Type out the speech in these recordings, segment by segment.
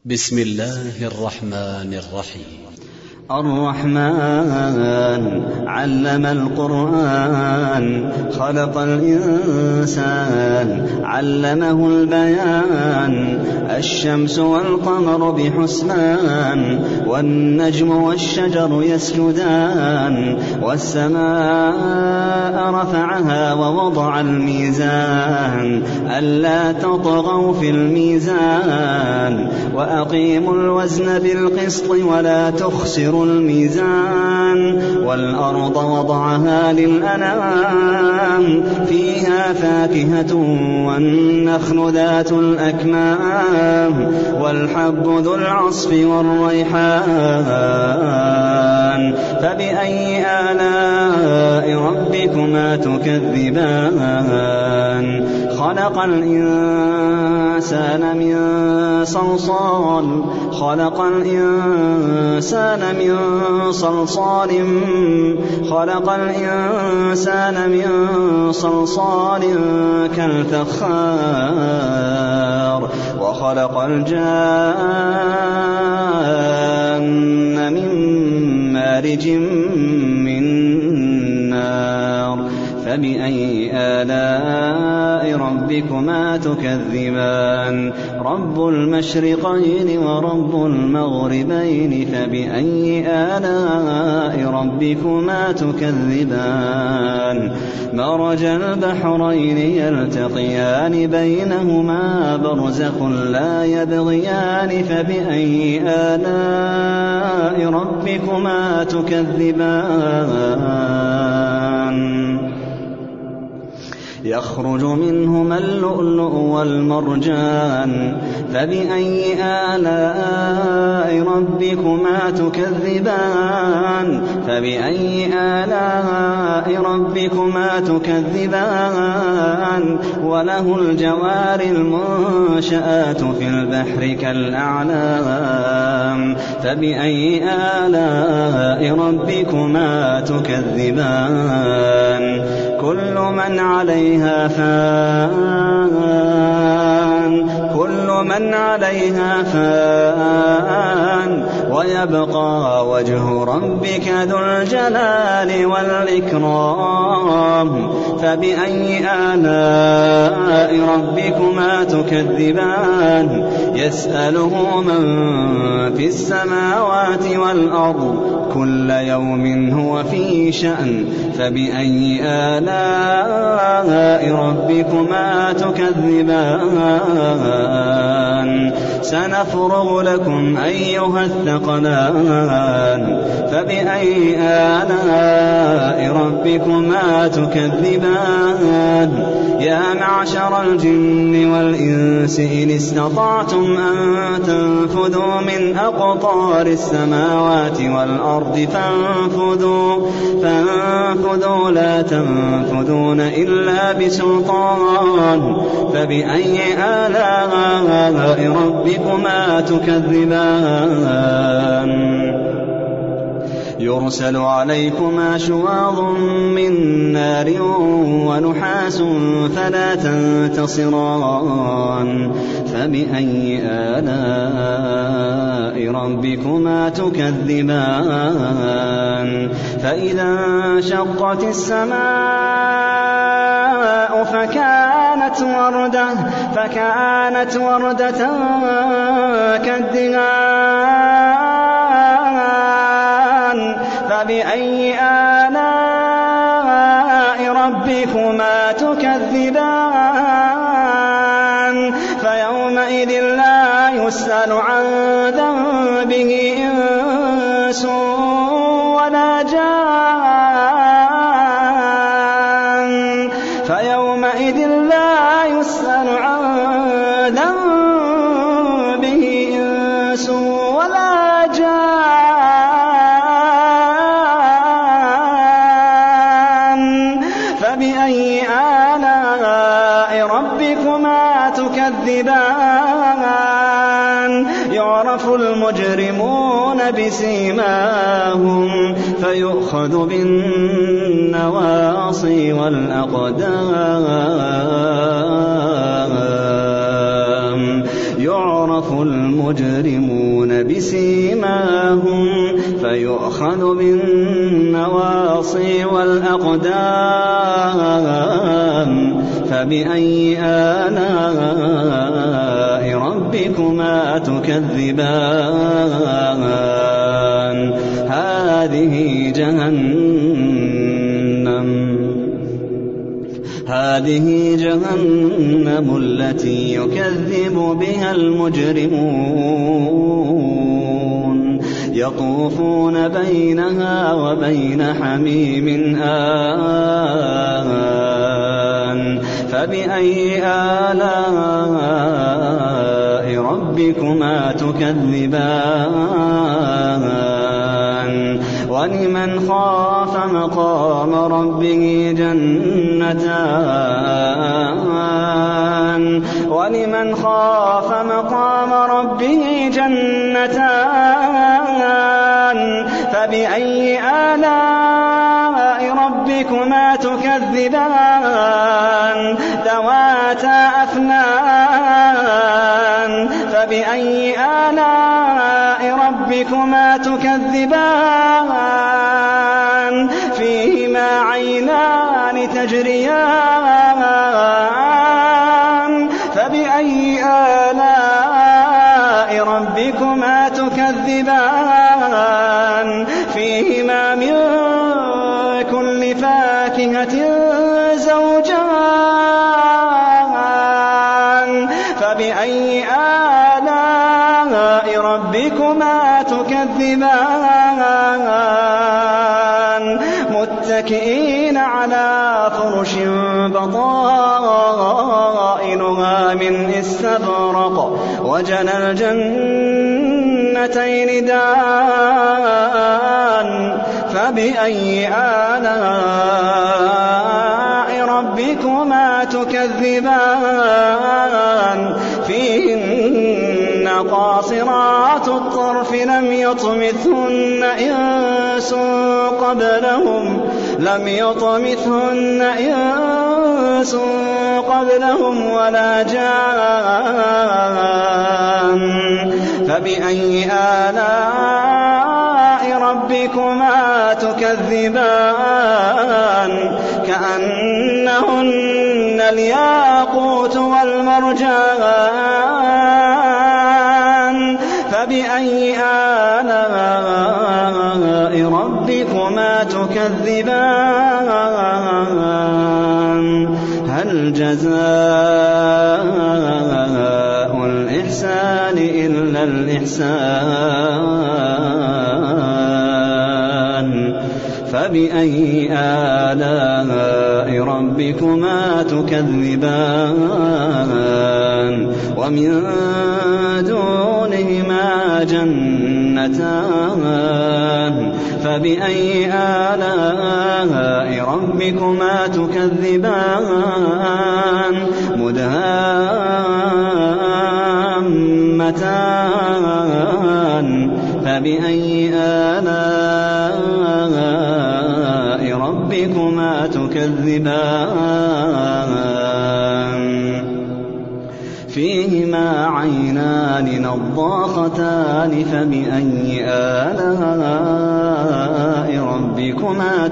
بسم الله الرحمن الرحيم. الرحمن علم القرآن خلق الإنسان علمه البيان الشمس والقمر بحسبان والنجم والشجر يسجدان والسماء رفعها ووضع الميزان ألا تطغوا في الميزان وأقيموا الوزن بالقسط ولا تخسروا الميزان والأرض وضعها للأنام فيها فاكهة والنخل ذات الأكمام والحب ذو العصف والريحان فبأي آلاء ربكما تكذبان خلق الإنسان من صلصال كالفخار وخلق الجان من مارج من نار فبأي آلاء ربكما تكذبان رب المشرقين ورب المغربين فبأي آلاء ربكما تكذبان مرج البحرين يلتقيان بينهما برزخ لا يبغيان فبأي آلاء ربكما تكذبان يخرج منهما اللؤلؤ والمرجان فبأي آلاء ربكما تكذبان وله الجوار المنشآت في البحر كالأعلام فبأي آلاء ربكما تكذبان كل من عليها فان ويبقى وجه ربك ذو الجلال والإكرام فبأي آلاء ربكما تكذبان يسأله من في السماوات والأرض كل يوم هو في شأن فبأي آلاء ربكما تكذبان سنفرغ لكم أيها الثقلان فبأي آلاء ربكما تكذبان يا معشر الجن والإنس إن استطعتم أن تنفذوا من أقطار السماوات والأرض فانفذوا لا تنفذون إلا بسلطان فبأي آلاء ربكما تكذبان يرسل عليكما شواظ من نار ونحاس فلا تنتصران فبأي آلاء ربكما تكذبان فإذا انشقت السماء فكانت وردة كالدهان فبأي آلاء ربكما تكذبان فيومئذ لا يسأل عن ذنبه إنس ولا جان فيومئذ لا يسأل عن ذنبه إنس ولا جان فبأي آلاء ربكما تكذبان يعرف المجرمون بسيماهم فيؤخذ بالنواصي والأقدام يعرف المجرمون بسيماهم فيؤخذ بالنواصي والأقدام فبأي آلاء ربكما تكذبان هذه جهنم التي يكذب بها المجرمون يطوفون بينها وبين حميم آن فبأي آلاء ربكما تكذبان ولمن خاف مقام ربه جنتان فبأي آلاء ربكما تكذبان ذواتا أفنان فبأي آلاء ربكما تكذبان فيهما عينان تجريان فبأي آلاء ربكما تكذبان فيهما من كل فاكهة زوجان فبأي آلاء ربكما تكذبان متكئين على فرش بطائنها من استبرق وجنى الجنتين دان فبأي آلاء ربكما تكذبان فيهن قاصرات الطرف لم يطمثهن إنس قبلهم ولا جان فبأي آلاء ربكما تكذبان كأنهن الياقوت والمرجان فبأي آلاء ربكما تكذبان هل جزاء الإحسان إلا الإحسان فبأي آلاء ربكما تكذبان ومن دونهما جنتان فبأي آلاء ربكما تكذبان مدهامتان فبأي آلاء ربكما تكذبان فيهما عينان نضاختان فبأي آلاء ربكما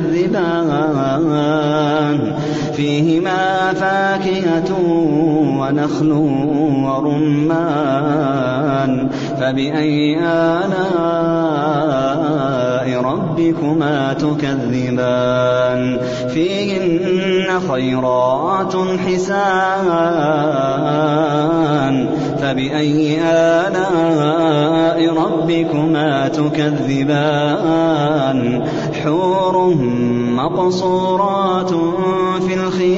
تكذبان فيهما فاكهة ونخل ورمان فبأي آلاء ربكما تكذبان فيهن خيرات حسان فبأي آلاء ربكما تكذبان حور مقصورات في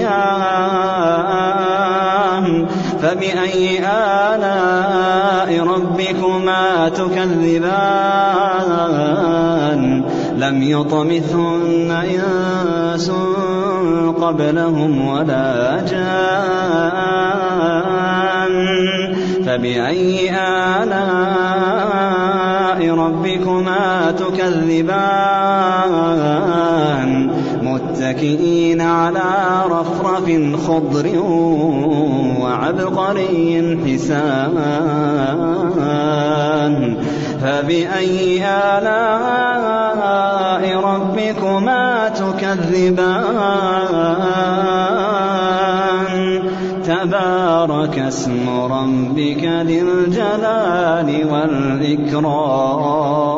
الخيام فبأي آلاء ربكما تكذبان لم يطمثهن إنس قبلهم ولا جان فبأي آلاء ربكما تكذبان متكئين على رفرف خضر وعبقري حسان فبأي آلاء ربكما تكذبان تبارك اسم ربك ذي الجلال والإكرام